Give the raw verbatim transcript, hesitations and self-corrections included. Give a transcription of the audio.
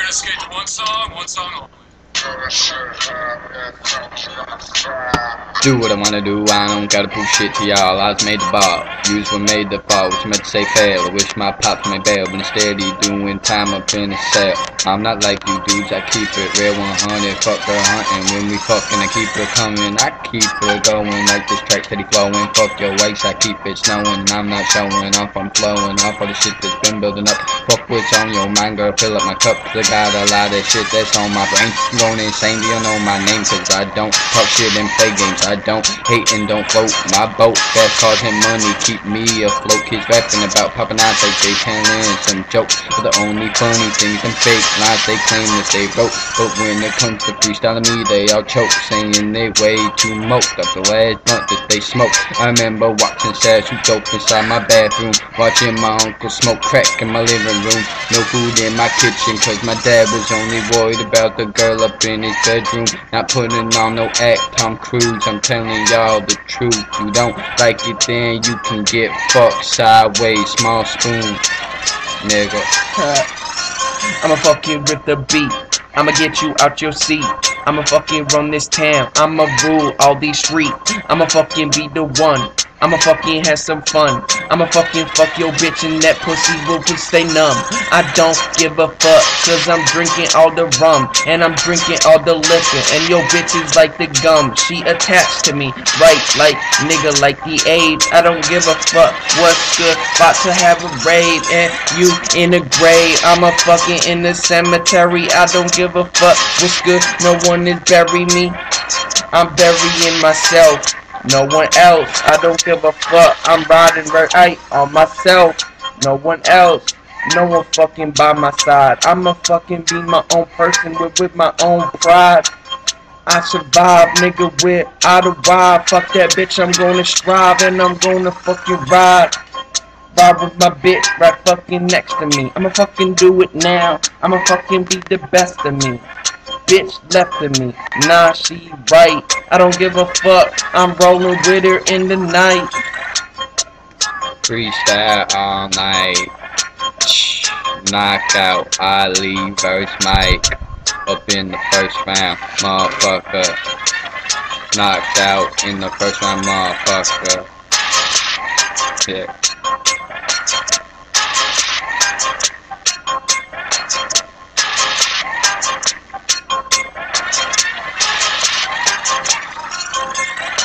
gonna skate to one song, one song only. Do what I wanna do, I don't gotta prove shit to y'all. I was made to ball, use what made the fall, which meant to say fail. I wish my pops may bail, but instead he doing time up in the cell. I'm not like you dudes, I keep it real one hundred, fuck her hunting. When we fucking, I keep it coming, I keep it going like this track steady flowing. Fuck your waist, I keep it snowing, I'm not showing off, I'm flowing off all the shit that's been building up. Fuck what's on your mind, girl, fill up my cup, cause I got a lot of shit that's on my brain. I'm going insane, do you know my name? Cause I don't talk shit and play games, I don't hate and don't float my boat. Fast cars and money keep me afloat. Kids rapping about popping out, they say telling some jokes, but the only funny things them fake lies they claim that they wrote. But when it comes to freestyling me, they all choke, saying they way too moked up the last blunt that they smoke. I remember watching Sash who dope inside my bathroom, watching my uncle smoke crack in my living room. No food in my kitchen, cause my dad was only worried about the girl up in his bedroom. Not putting on no act, Tom Cruise, I'm telling y'all the truth. You don't like it, then you can get fucked sideways, small spoon, nigga. I'ma fucking rip the beat, I'ma get you out your seat, I'ma fucking run this town, I'ma rule all these streets, I'ma fucking be the one, I'ma fucking have some fun, I'ma fucking fuck your bitch and that pussy will just stay numb. I don't give a fuck, cause I'm drinking all the rum, and I'm drinking all the liquor, and your bitch is like the gum, she attached to me, right, like nigga like the AIDS. I don't give a fuck, what's good, about to have a raid, and you in the grave, I'ma fucking in the cemetery. I don't give a fuck, what's good, no one is bury me, I'm burying myself, no one else. I don't give a fuck, I'm riding right on myself, no one else, no one fucking by my side. I'ma fucking be my own person with, with my own pride. I survive, nigga, without a ride. Fuck that bitch, I'm gonna strive and I'm gonna fucking ride. Ride with my bitch right fucking next to me. I'ma fucking do it now, I'ma fucking be the best of me. Bitch left of me, nah, she right, I don't give a fuck, I'm rolling with her in the night. Freestyle all night, knockout, Ali versus Mike, up in the first round, motherfucker, knocked out in the first round, motherfucker, yeah.